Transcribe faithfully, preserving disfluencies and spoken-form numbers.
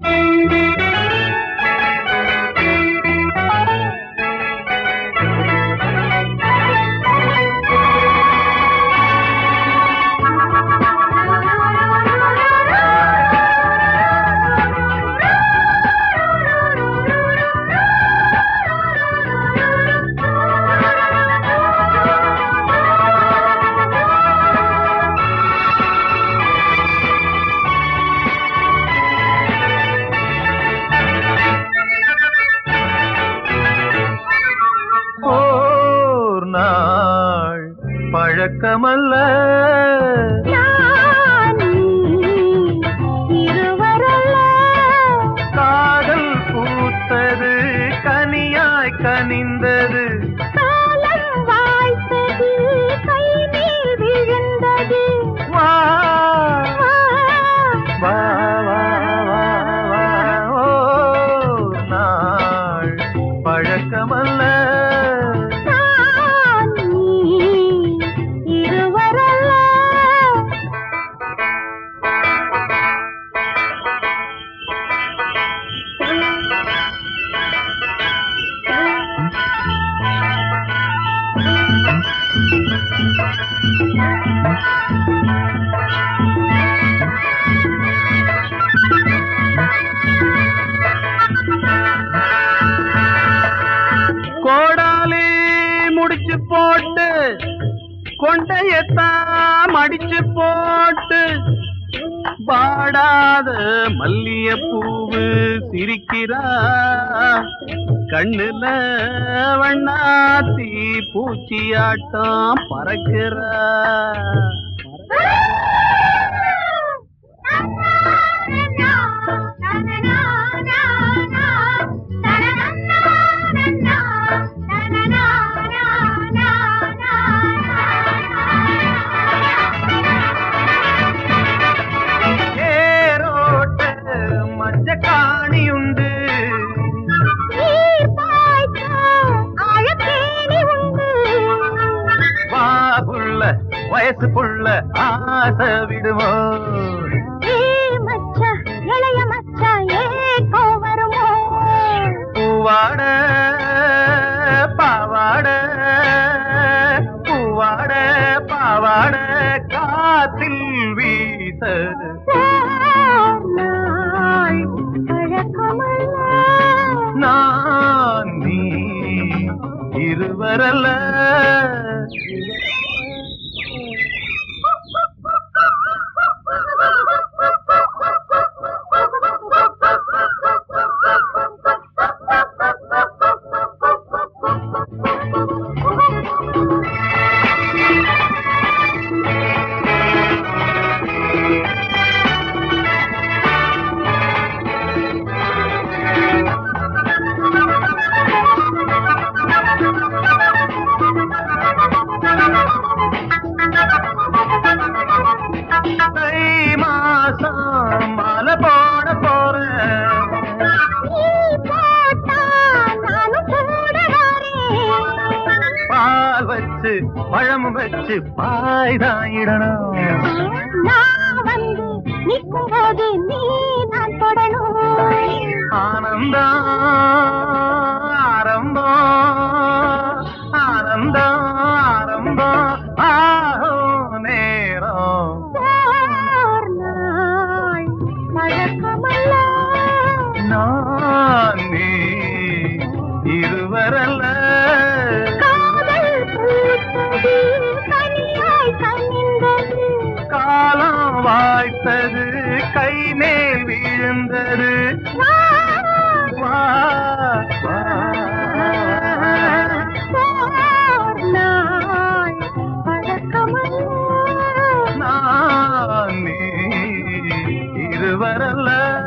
பழக்கமல்ல காதல் பூத்தது கனியாய் கனிந்தது வா வா வா வா வா ஓ நாள் பழக்கமல்ல கோடாலி முடிச்சு போட்டு கொண்டையத்தான் மடிச்சு போட்டு பாடாத மல்லிய பூவு சிரிக்கிறா கண்ணுல வண்ணாத்தி பூச்சியாட்டம் பறக்கிறா காணியுண்டு வாபுள்ள வயசு புள்ள ஆசை விடுமோ இளைய மச்சா ஏக்கோ வருமோ பூவாட பாவாட பூவாட பாவாட காத்தில் வீச நான் நீ இருவரல்ல மாலை போட போறேன் பால் வச்சு பழம் வச்சு பாய்தாயிடணும் நிற்கும் போது நீ நான் தொடணும் ஆனந்தம் ஆரம்பம் ஆனந்தம் ஆரம்பம் ஆகும் நேரம் நான் நீ இருவரல்ல காலம் வாய்த்தது கை மேல் விழுந்தது வா வா நான் நீ இருவரல்ல